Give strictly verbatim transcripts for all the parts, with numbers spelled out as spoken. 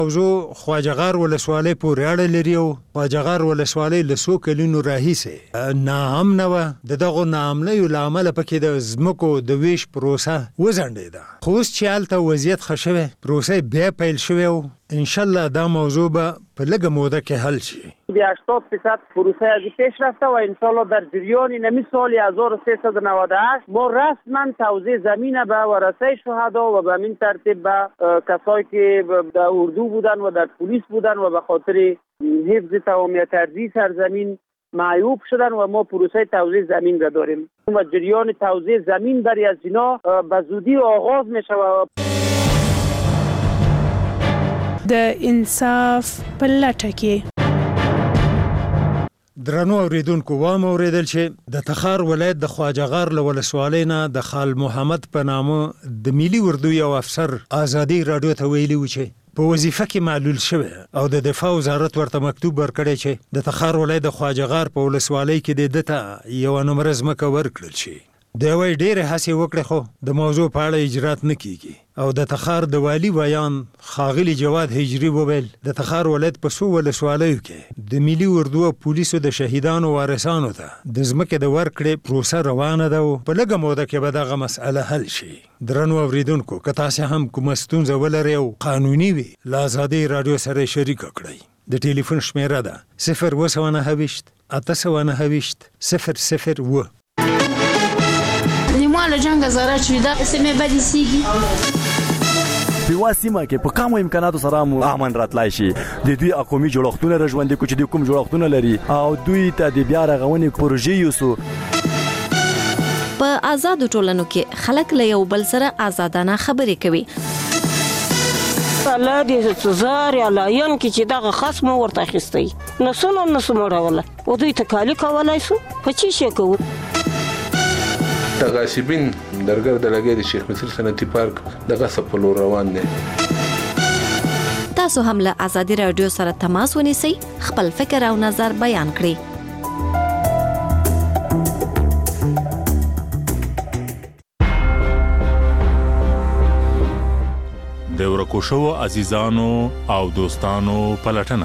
موضوع خواجه‌غار ولسوالۍ پورې اړه لري او خواجه‌غار ولسوالۍ له څو کلونو راهیسې ناامنه وه. د دغو ناامنیو له امله پکې د ځمکو د ویش پروسه وځنډېده. خو اوس چې هلته وضعیت ښه شوی، پروسه بیا پیل شوې او انشالله دا موضوع به په لږه موده کې حل شي. به هشتاد درصد پروسه از پیش رفته و انشالله در جریان نمی سال هزار و سیصد و نود و هشت ما رسما توزیع زمین به ورثه شهدا و به این ترتیب به کسایی که در اردو بودن و در پلیس بودن و به خاطر حفظ تمامیت ارضی سرزمین معیوب شدن و ما پروسه توزیع زمین را داریم و جریان توزیع زمین برای از اینا به زودی آغاز می شود. د انصاف په لټه کې درنو اوریدونکو وام اوریدل چې د تخار ولایت د خواجه‌غار له ولسوالۍ نه د خال محمد په نامه د ملي اردو یو افسر ازادي رادیو ته ویلي و چې په وظیفه کې معلول شوی او د دفاع وزارت ورته مکتوب ورکړی چې د تخار ولایت د خواجه‌غار په ولسوالۍ کې د ده ته یوه نمره ځمکه ورکړل شي. دی وایي ډېرې هڅې وکړې خو د موضوع په اړه اجرات نه کیږي. او د تخار د والي ویان ښاغلي جواد هجري وویل د تخار ولایت په څو ولسوالیو کې د ملي اردو او پولیسو د شهیدانو وارثانو ته د ځمکې د ورکړې پروسه روانه ده او په لږه موده کې به دغه مسئله حل شي. درنو اوریدونکو که تاسې هم کومه ستونزه ولرئ او قانوني وي له ازادۍ راډیو سره یې شریکه کړئ. د ټلیفون شمیره ده صفر اوه سوه نهه ویشت اته سوه نهه ویشت صفر صفر اوه. مال جنگ زاره چې دا سیمه بدی سیږي په واسمه کې په کومو امکاناتو سره مو امن راتلای شي. د دوی اقومي جوړښتونه رژوندې کو چې د کوم جوړښتونه لري او دوی ته د بیا رغونې پروژې یوسو. په آزادو ټولنو کې خلک له یو بل سره آزادانه خبرې کوي. الله دې سزار یا لاین کې چې دغه خصم ورته اخیستی نسونه نسمه راوله او دوی ته کالی کولای سو په چی شي کوو. غاصبین درګر د لګي د شیخ مصر صنعتي پارک دغه سپلو روان دي. تاسو هم له ازادي رادیو سره تماس ونیسئ، خپل فکر او نظر بیان کړئ. د ورکو شوو عزیزانو او دوستانو پلټنه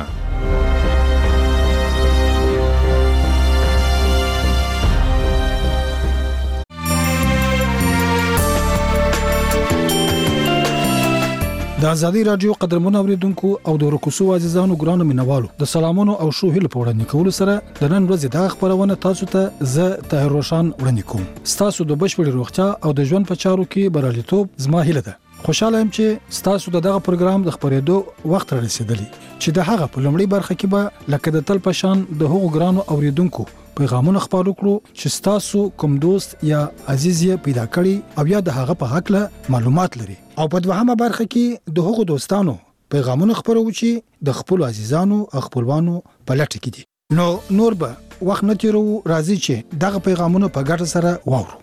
د ازادي رادیو قدرمن اوریدونکو او د ورکوسو عزیزانو ګرانو مینوالو د سلامونو او شو هیله په وړاندې کولو سره د نن ورځې د خبرونه تاسو ته زه طاهر روشن وړاندې کوم. تاسو د بشپړ روغتیا او د ژوند په چارو کې بریالیتوب زما هیله ده. خوشاله یم چې تاسو دغه پروګرام د خبرېدو وخت را رسیدلی چې د هغه په لومړی برخه کې به لکه د تل پشان د هغو ګرانو اوریدونکو پیغامونه خپاره کړو چې تاسو کوم دوست یا عزیز یې پیدا کړی او یا د هغه په حق له معلومات لري او په دوهمه برخه کې د هغو دوستانو پیغامونه خپرو چې د خپل عزیزانو او خپلوانو په لټه کې دي. نو نور به وخت نه تیرو، راځي چې دغه پیغامونه په ګډه سره واورو.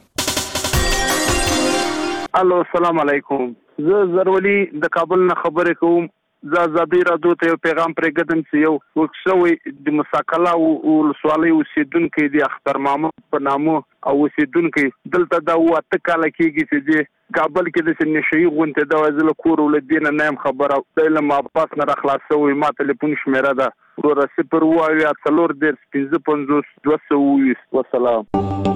الو السلام علیکم، زه زرولی د کابل نه خبرې کوم. زه ازادي رادیو ته یو پیغام پرېږدم چې یو وکښوي د مساکلا او ولسوالۍ اوسیدونکي د اختر محمد په نامه او اوسیدونکي دلته دا واته کاله کېږي چې د کابل کې د نشي غونډه د وزل کور ولدین نه هم خبره د علم اباس نه راخلاصوي. ما ټلیفون شمیره ده ورو صفر وایا څلور د پنځه پنځوس دوه سوه. والسلام.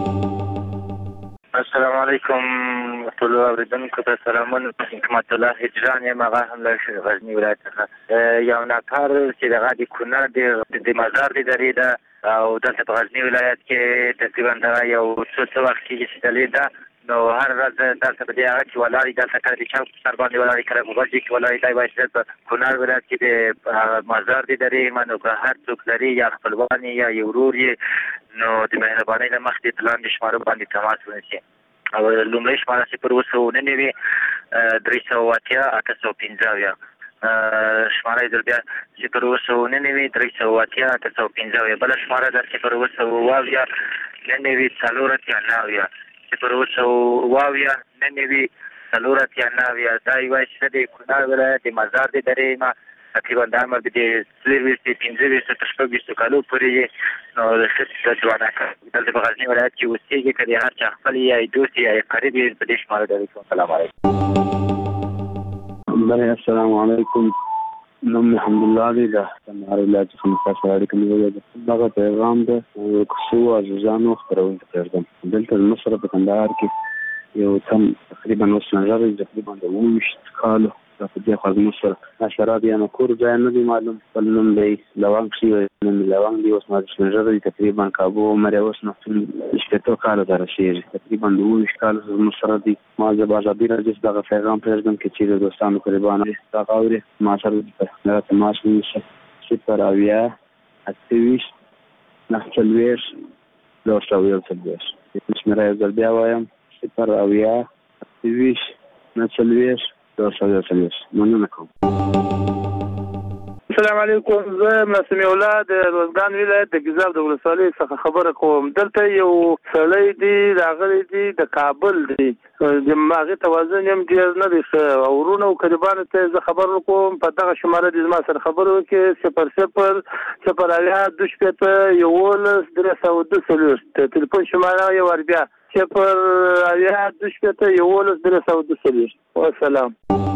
السلام علیکم ټول اوریدونکو ته سلامونه. حکمت الله هجران یم، هغه هم له غزني ولایت څخه. یو نفر چې دغه د کونړ د مزار د درې ده او دلته په غزني ولایت کې تقریبا دغه یو څو څه وخت کېږي چې دلې ده. نو هر ورځ دلته په دې هغه چې ولاړې دلته کله د چوک په سر باندې ولاړې کله په غوږ کې ولاړې دی باید په کونړ ولایت کې د مزار د درې منو که هر څوک لري یا خپلوان یا یو ورور یې نو د مهربانۍ له مخې د لاندې شمارو باندې تماس ونیسي. او لومړی شماره صفر اوه سوه نهه نوي درې سوه اتیا اته سوه پنځه اویا. شماره یې بیا صفر اوه سوه نهه نوي درې سوه اتیا اته سوه پنځه اویا. بله شماره ده صفر اوه سوه اوه اویا نهه نوي څلور اتیا نهه اویا. صفر اوه سوه اوه اویا نهه نوي څلور اتیا نهه اویا. دا یوه چې د کونړ ولایت د مزار د درې نه تقریبا د عمر د څلورویشتو پنځه ویشتو تر شپږ ویشتو کالو پورې یې نو د ښځې ځوانه دلته په غزني ولایت کې اوسېږي. که د هر چا خپل یا دوست یا قریب یې په دې شماره ډېر کوم. سلام علیکم. بله السلام علیکم. نوم الحمدلله دی دا د ولایت څخه تاسو اړیکه نیولې ده. دغه پیغام د کوڅو عزیزانو خپرونې ته پرېږدم. دلته زموږ سره په کندهار کې یو تن تقریبا اوس نژدې تقریبا د اووه ویشت کالو دا په دې خوا زموږ سره حشرات یا نو کور ځای نه دی معلوم. خپل نوم دی لونګ شي نوم لونګ دی. اوس ما نژدې تقریبا کابو عمر اوس نو شپږ کاله ته رسېږي. تقریبا د اووه ویشت کالو زموږ سره دی. ما د ازادي راډیو دغه پیغام پرېږدم کې چې د دوستانو قربانه دغه اوري ما سره د تماس نیسي صفر اویا اته ویشت نهه څلوېښت دوه سوه یو څلوېښت. شمېره یې ځل بیا وایم صفر اویا اته ویشت نهه څلوېښت دوه سوه یو څلوېښت. مننه کوم. السلام علیکم. زه معصوم الله د روزګان ولایت د ګیزاب د ولسوالۍ څخه خبره کوم. دلته یو سړی دی راغلی دی د کابل دی. د هغې توازن هم ډېر نه دی ښه او ورونو او قریبانو ته زه خبر ورکوم په دغه شماره دې زما سره خبرې وکړي صفر صفر صفر اویا دوه شپېته یولس درې سوه دوه څلوېښت. تلیفون شماره یو وار بیا صفر اویا دوه شپېته یولس درې سوه دوه څلوېښت. والسلام.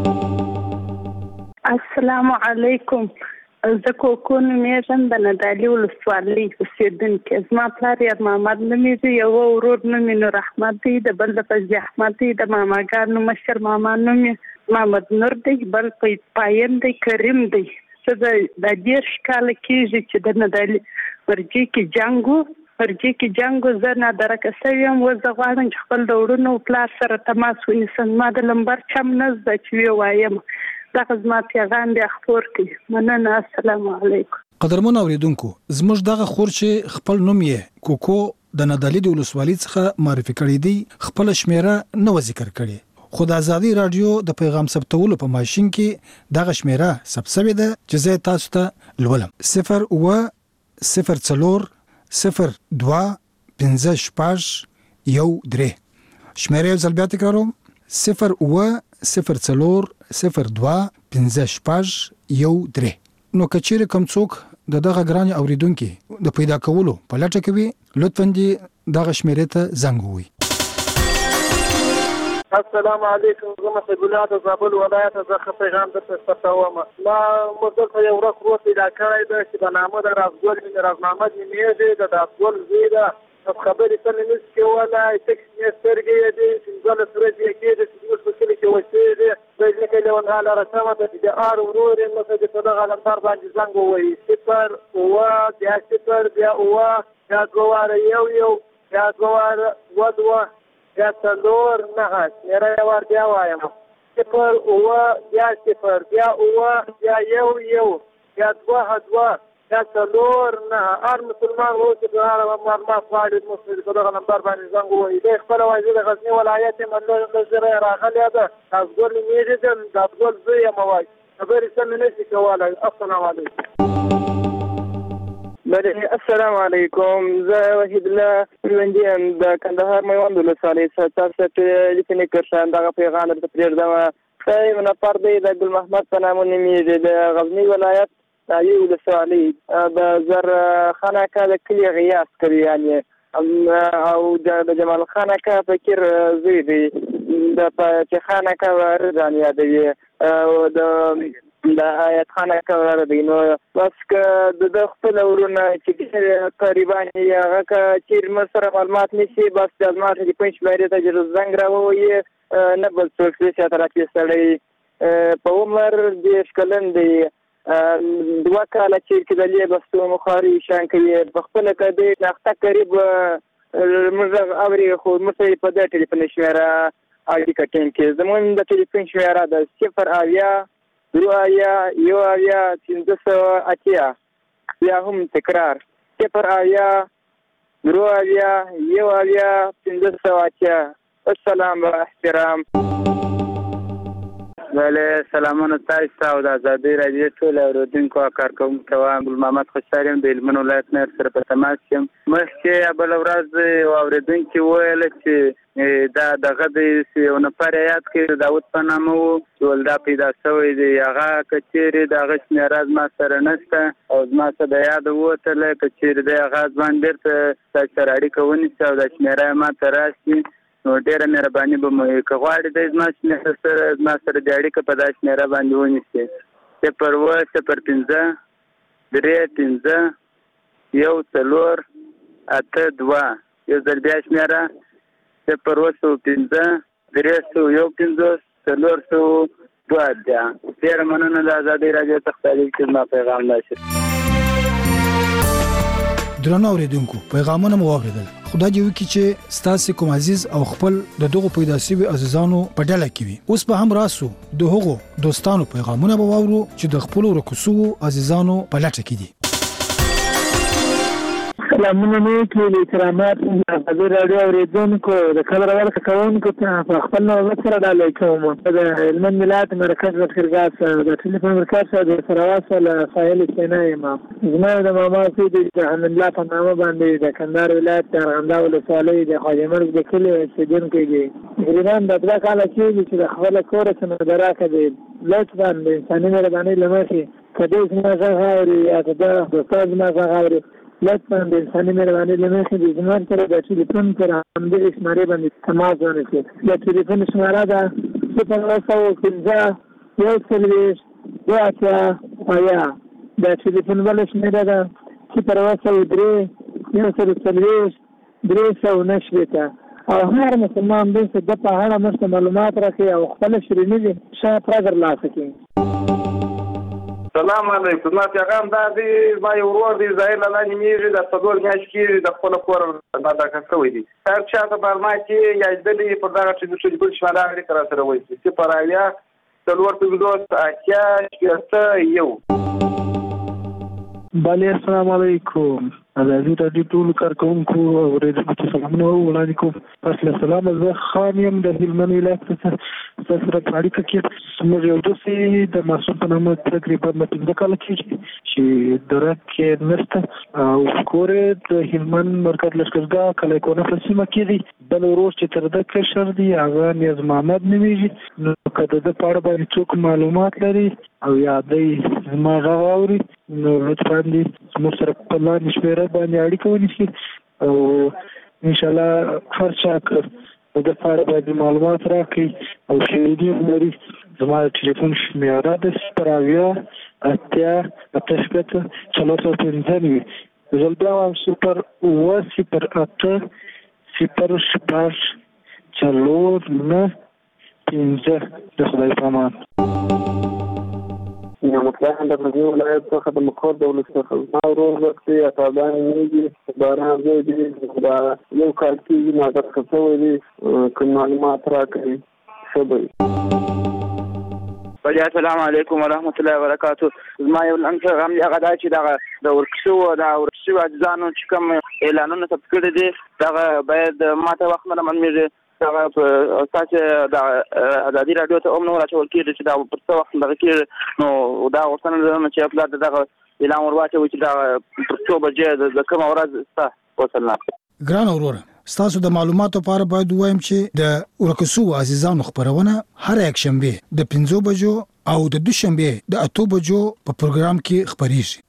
السلام علیکم. زه کوکو نومیږم د ندالي ولسوالۍ اوسېدونکې. زما پلار یار محمد نومیږي. یوه ورور نوم یې نور احمد دی. د بل د فضلي احمد دی. د ماماګانو مشر ماما نوم یې محمد نور دی. بل پایم دی کریم دی. څه د دېرش کاله کېږي چې د ندالي ورجې کې جنګ و. ورجې کې جنګ و. زه نادرکه شوې یم. اوس زه غواړم چې خپل د وروڼو پلار سره تماس ونیسم. ما د لمبر چم نه زده چې ووایم. دغه زما پیغام بیا خپور کړي. مننه. السلام علیکم. قدرمن اوریدونکو زموږ دغه خور چې خپل نوم یې کوکو د ندالي د ولسوالۍ څخه معرفي کړی دی خپل شمیره نه ذکر کړي. خو د ازادي رادیو د پیغام ثبتولو په ماشين کې دغه شمیره ثبت شوې ده چې زه تاسو ته لولم. صفر اوه صفر څلور صفر دوه پنځه شپږ یو درې. شمیره یو ځل بیا تکراروم. صفر اوه صفر څلور صفر دوه پنځه شپږ یو درې. نو که چیرې کوم څوک د دغه ګران اوریدونکو د پیدا کولو په لټه کې وي لطفاً دې دغه شمیرې ته زنګ ووهئ. السلام علیکم. زه مسعود الله د زابل ولایت څخه پیغام درته ستوم. ما مدل ته یو ورځ وروسته پیدا کړی ده چې په نامه د رازګل بن راز محمد نومیږي. د رازګل زوی ده. خبرې څه نه نشي کولی. تکس مې سترګې یې دي پنځلس ورځې یې کېږي چې زموږ په کلي کې اوسېږي. بجلکه لیونغاله رسمه ده چې د ار ورور یې لکه د په دغه علمدار باندې زنګ ووهي. صفر اوه بیا صفر بیا اوه بیا دوه واره یو یو بیا دوه واره دوه دوه بیا څلور نهه. شمېره یې وار بیا وایم صفر اوه بیا صفر بیا اوه بیا یو یو بیا دوه دوه بیا څلور نهه. هر مسلمان و چې په هغه معلومات غواړي زموږ په دغه نمبر باندې زنګ ووهي. دی خپله وایي د غزني ولایت یم له زره یې راغلې ده. رازګل نومیږي. د رازګل زوی یم وایي. خبرې سمې نه شي کولی. السلام علیکم. بله السلام علیکم. زه وحید الله ژوندي یم د کندهار میوند ولسوالۍ څخه تاسو ته لیکنې کړم. دغه پیغام درته پرېږدم. ښه یو نفر دی د ګل محمد په نامه نومیږي. د غزني ولایت دایي ولسوالۍ د زر خان اکا د کلي غیاس کوي یعنې او د جمال خان اکا فکر زوی دی. د فتح خان اکا ورځان یادوي او د آیت خان اکا ورځي. نو بس که د خپل ورونه چې قریبان یې هغه که چیرې مر سره معلومات نشي بس د زما ټلیفون شمېرې ته چې زنګ راووهي نه بل څوک دی چې راته سړی په عمر دېرش کلن دی. دوه کاله چې کېدلې بستو مخاري شان کوي په خپله که دی ناخته قریب موږ اوري خو موږ په دې ټلیفون شمېره اړیکه ټینګ کړي. زموږ د ټلیفون شمېره ده صفر اویا دوه اویا یو اویا پنځه سوه اتیا. بیا هم تکرار صفر اویا دوه اویا یو اویا پنځه سوه اتیا. السلام و احترام. بله سلامونه تاسو ته او د ازادي راډیو ټول اورېدونکو او کارکوونکو ته وایم. ګل محمد خوشحال یم د هلمند ولایت نه سره په تماس یم. مخکې بله ورځ یو اورېدونکي وویله چې دا دغه دی یو نفر یاد کړي د داود په نامه و چې ولدا پیدا شوی دی. هغه که چیرې د هغه شمېره زما سره نشته او زما څه د یاده ووتله که چیرې دی هغه ځوان بېرته تاسو سره اړیکه ونیسي او دا شمېره یې ما ته راشي نو ډېره مهرباني به مو وي. که غواړې دی زما شمېره سره زما سره د اړیکه په دا شمېره باندې ونیسي. صفر اوه صفر پنځه درې پنځه یو څلور اته دوه یو ځل بیا شمېره صفر اوه سوه پنځه درې سوه یو پنځوس څلور سوه دوه اتیا. ډېره مننه د ازادۍ راډیو څخه تعلیق چې زما پیغام راشي. درنو اوریدونکو پیغامونه مو واوریدل. خدای دې وکړي چې ستاسو کوم عزیز او خپل د دغه پیدا شوی عزیزانو په ډله کې وي. اوس به هم راسو د هغو دوستانو پیغامونه به واورو چې د خپل ورکوسو عزیزانو په لټه کې دي. سلامونه مې ټول کرامات د رادیو اوریدونکو د خبر ورکړه کوونکو ته خپل نوم سره ډالۍ کوم. د هلمند ولایت مرکز لښکرګاه سره د ټلیفون مرکز سره د سره واصل فایل سینا یم. زما د ماما سید د حمد الله په نامه باندې د کندهار ولایت د ارغنداو ولسوالۍ د خواجه مرګ د کلي اوسېدونکی دی. تقریبا د دوه کاله کېږي چې د خپل کور څخه دراکه دی. لطفا د انساني مهربانۍ له مخې که دې زما غږ اوري یا که د دوستان زما غږ اوري لطفا د انساني مهربانۍ له مخې د زما سره د ټلیفون پر همدغې شمارې باندې تماس ونیسي. د ټلیفون شماره ده صفر اوه سوه پنځه یو څلوېښت دوه اتیا اویا. د ټلیفون بله شمېره ده صفر اوه سوه درې یو سل څلوېښت درې سوه نهه شپېته. او هر مسلمان دی چې د په اړه موږ ته معلومات راکړي او خپله شیریني دې ښه پوره ترلاسه کړي. سلام علیکم. ما پیغام دا دی ما یو ورور دی ظاهر له لاندې میږي د څلور میاشتې کېږي د خپله کور ناداکه شوی دی. هر چا ته برما کې یا دلې پر دغه ټلیفون شماره اړیکه را سره وایي صفر اویا څلور پنځوس اتیا شپېته یو. بله السلام علیکم. ازادي راډیو ټول کارکوونکو او اوریدونکو ته سلامونه وړاندې کوم. پس له سلامه زه خان یم د هلمند ولایت څخه ستاسو سره په اړیکه کې. زموږ یو دوست د معصوم په نامه تقریبا پنځه کاله کېږي چې درک کې نشته او کور یې د هلمند مرکز لښکرګاه کلی کونه په سیمه کې دی. بل ورور چې تر ده کشر دی هغه نیاز محمد نومیږي. نو که د ده په اړه باندې څوک معلومات لري او یا دی زما غږ اوري نو لطفا دې زموږ سره په لاندې شمېره باندې اړیکه ونیسي او انشاءالله هر چا که د ده په اړه باندې معلومات راکړي او شهیدي هم لري. زما د ټلیفون شمېره ده صفر اویا اتیا اته شپېته څلور سوه پنځه نوي. زه بیا وایم صفر اوه صفر اته صفر شپږ څلور نهه پنځه. د خدای په امان. یا مطلقاً د غزني ولایت څخه د مقر د ولس څخه زما ورور وختي اتابان میږي باران زوی دی دا یو کال کېږي ناداکه شوی دی. که معلومات راکړي ښه به وي. السلام علیکم ورحمت الله وبرکاتو. زما یو لنډ پیغام دی هغه دا چې دغه د ورک شوو د ورک شوي عزیزانو چې کوم اعلانونه ثبت کړي دي دغه باید ما ته وخت نه معلومېږي. هغه په تاسو د ازادي راډیو ته هم نو راټول کېږي چې دا پر څه وخت دغه کېږي نو دا غوښتنه لرم چې خپل دغه اعلان ور واچوي چې دا پر څو بجې د کومه ورځ ستا وصلنا. ګران وروره ستاسو د معلوماتو لپاره باید ووایم چې د ورکوسو عزیزانو خبرونه هر یک شنبه د پنځو بجو او د دوشنبه د اتو بجو په پروګرام کې خبريږي.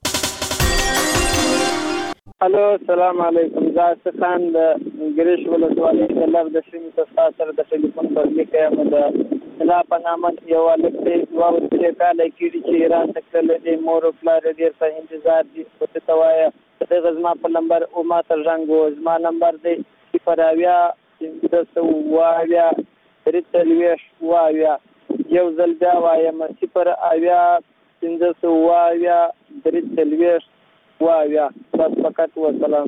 الو السلام علیکم. زه خان د ګریش ولسوالۍ د لغ د سیمې څخه سره د ټلیفون پر لیکه یم د لا په نامه یو الک دی دوه ورځې کاله کېږي چې ایران ته تللی دی. مور او پلار یې ډېر په انتظار دي. ورته ته وایه دغه زما په نمبر او ما ته زنګ و. زما نمبر دی صفر اویا پنځه سوه اووه اویا درې څلوېښت اووه اویا. یو ځل بیا وایم صفر اویا پنځه سوه اووه اویا درې څلوېښت اووه اویا. بس فقط وسلام.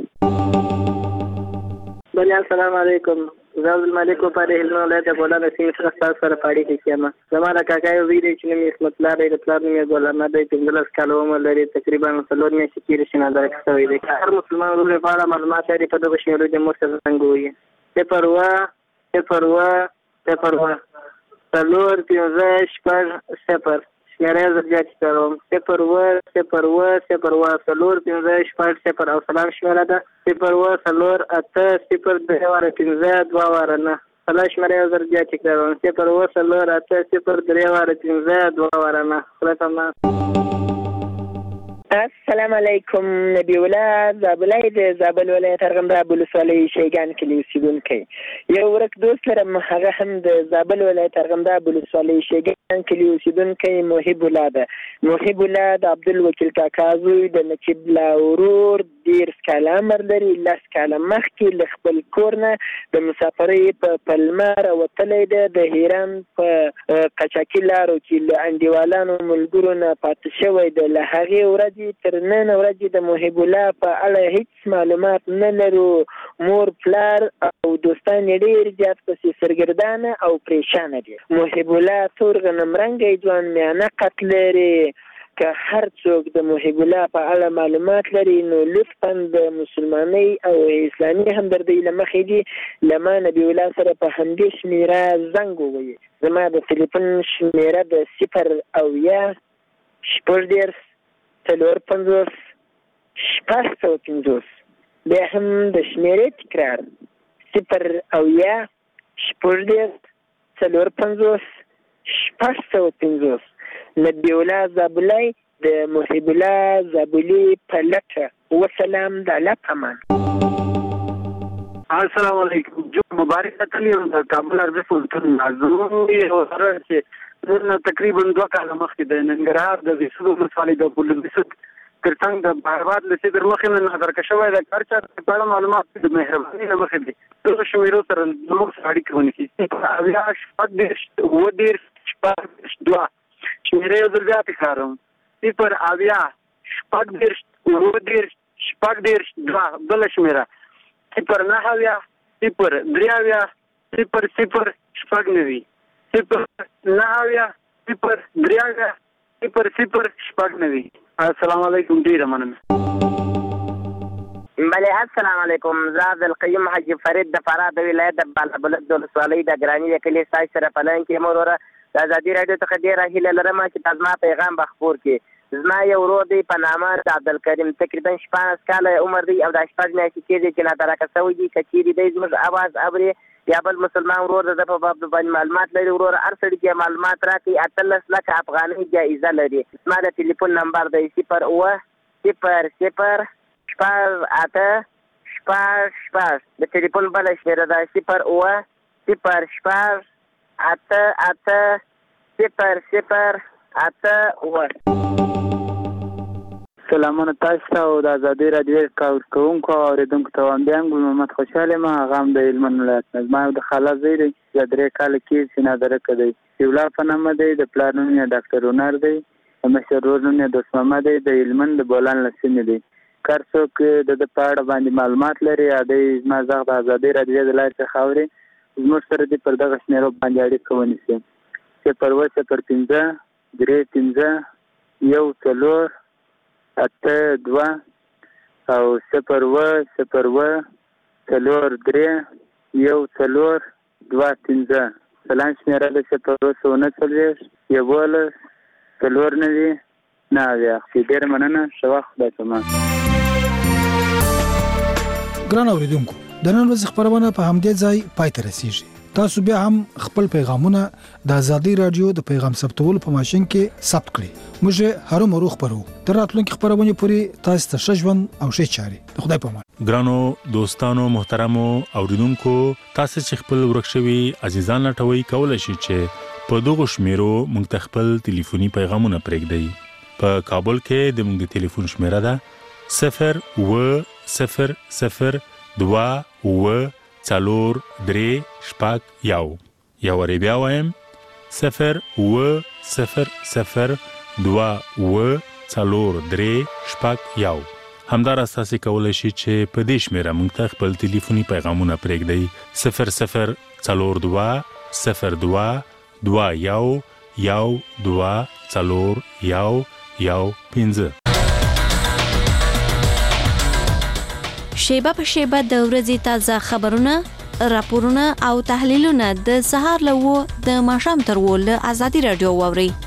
بله السلام علیکم. زه عبدالملک وپاره هلمند ولایت د ګولان سیمې څخه ستاسو سره په اړیکه کې یم. زما د کاکا یو زوی دی چې نوم یې عصمت الله دی. د پلار نوم یې ګل احمد دی. پنځلس کاله عمر لري. تقریبا څلور میاشتې کېږي چې نادرک شوی دی. که هر مسلمان ورور په اړه معلومات لري په دغه شمېرو دې موږ سره څنګه ووایي صفر اوه صفر اوه صفر اوه څلور پنځه شپږ صفر. شمېره یې زه بیا تکراروم صفر اوه صفر اوه صفر اوه څلور پنځه شپږ صفر. او سلام شمېره ده صفر اوه څلور اته صفر درې واره پنځه دوه واره نه. سلا شمېره یې زه بیا تکراروم صفر اوه څلور اته صفر درې واره پنځه دوه واره نه. خدای په امان. السلام السلام علیکم. نبی الله زابلای د زابل ولایت ارغنداب ولسوالۍ شیګان کلي اوسیدونکی. یو ورک دوست لرم، هغه هم د زابل ولایت ارغنداب ولسوالۍ شیګان کلي اوسیدونکی محب الله ده. محب الله د عبدالوکیل کاکا زوی د نقیب الله ورور ډېر کاله عمر لري. لس کاله مخکې له خپل کور نه د مسافرۍ په پلمه راوتلی ده. د هیران په قاچاقي لارو کې له انډیوالانو ملګرو نه پاتې شوی ده. له هغې ورځې تر نن ورځې د محب الله په اړه هیڅ معلومات نه لرو. مور پلار او دوستان یې ډېر زیات پسې سرګردانه او پریشانه دي. محب الله تور غنم رنګی ځوان میانه قد لري. که هر څوک د محب الله په اړه معلومات لري نو لطفا د مسلمانۍ او اسلامي همدردۍ له مخې دي له ما نبي الله سره په همدې شمېره زنګ ووایي. زما د تلیفون شمېره د صفر اویا شپږ دېرش څلور پنځوس شپږ سوه پنځوس. بیا هم د شمېرې تکرار صفر اویا شپږ دېرش څلور پنځوس شپږ سوه پنځوس. نبی الله زابلای د محب الله زابلي په لټه. وسلام د الله په امان. السلام علیکم. جو مبارک تکلی د کابل عربي پوهنتون ناظم یو سره چې نن تقریبا دوه کاله مخکې د ننګرهار د زیسود ولسوالۍ د بولندسد ترڅنګ د بهرباد له سیدر مخې نه نظر کشوی د هر چا په اړه معلومات د مهربانۍ نه مخې دي. دغه شمیرو سره زموږ سره اړیکه ونیسي. اویا شپږ دېرش اووه دېرش شپږ دېرش دوه شمېرې یو ځل بیا تکراروم. صفر اویا شپږ دېرش اووه دېرش شپږ دېرش دوه. بله شمېره صفر نهه اویا صفر درې اویا صفر صفر شپږ نوي صفر نهه اویا صفر درې اویا صفر صفر شپږ نوي. السلام علیکم. ډېره مننه. بله السلام علیکم. زه عبدالقیوم حاجي فرید د فراه د ولایت د بالابلد د ولسوالۍ د ګراني د کلي ستاسو سره په لاین کې یم. وروره د ازادي راډیو څخه ډېره هیله لرم چې تا زما پیغام به خپور کړي. زما یو ورور دی په نامه د عبدالکریم تقریبا شپاړس کاله عمر دی او دا شپږ میاشتې کېږي چې ناترکه شوی دی. که چېرې دی زموږ اواز اوري یا بل مسلمان ورور د په باب باندې معلومات لري وروره هر سړي کې معلومات راکړي. اتلس لکه افغانۍ جایزه لري. زما د ټلیفون نمبر دی صفر اووه صفر صفر شپږ اته شپږ شپږ. د ټلیفون بله شمېره ده صفر اووه صفر شپږ اته اته صفر صفر اته اووه. سلامونه تاسو ته او د ازادي راډیو کارکوونکو او اورېدونکو ته وایم. بیا ګل محمد خوشحال یم. هغه هم د هلمند ولایت نه. زما یو د خاله زوی دی چې درې کاله کېږي چې نادرکه دی. سیولا په نامه دی. د پلار نوم یې ډاکټر هنر دی. د مشر ورور نوم یې دوست محمد دی. د هلمند د بولان له سیمې دی. که هر څوک د ده په اړه باندې معلومات لري یا دی زما غږ د ازادي راډیو د لارې څخه اوري زموږ سره دې پر دغه شمېرو باندې اړیکه ونیسي. صفر اووه صفر پنځه درې پنځه یو څلور اته دوه او صفر اووه صفر اووه څلور درې یو څلور دوه پنځه. سلام شمېره ده صفر اووه سوه نهه څلوېښت یوولس څلور نوي نهه اویا. ډېره مننه. ښه وخت. خدای پامان. ګران اورېدونکو د نن ورځې خپرونه په همدې ځای پای ته رسیږي. تاسو بیا هم خپل پیغامونه د ازادي راډیو د پیغام ثبتولو په ماشين کې ثبت کړئ. موږ هر مروه خبرو تر راتلونکي خبرونه پورې تاسو ته ښه ژوند او ښه چاري. خدای په امان. ګرانو دوستانو محترمو اوریدونکو تاسو چې خپل ورکشوي عزیزان لټوي کولای شئ چې په دغه شمیرو موږ ته خپل ټلیفوني پیغامونه پرېږدئ. په کابل کې د موږ د ټلیفون شمیره ده صفر اووه صفر صفر دوه اووه څلور درې شپږ یو. یو وارې بیا وایم صفر اووه صفر صفر دوه اووه څلور درې شپږ یو. همداراز تاسو کولی شئ چې په دې شمیره موږ ته خپل ټلیفوني پیغامونه پرېږدئ. صفر صفر څلور دوه صفر دوه دوه یو یو دوه څلور یو یو پنځه. شیبه په شیبه د ورځې تازه خبرونه، راپورونه او تحلیلونه د سهار له وو د ماښام تر وو له ازادي راډیو واوري.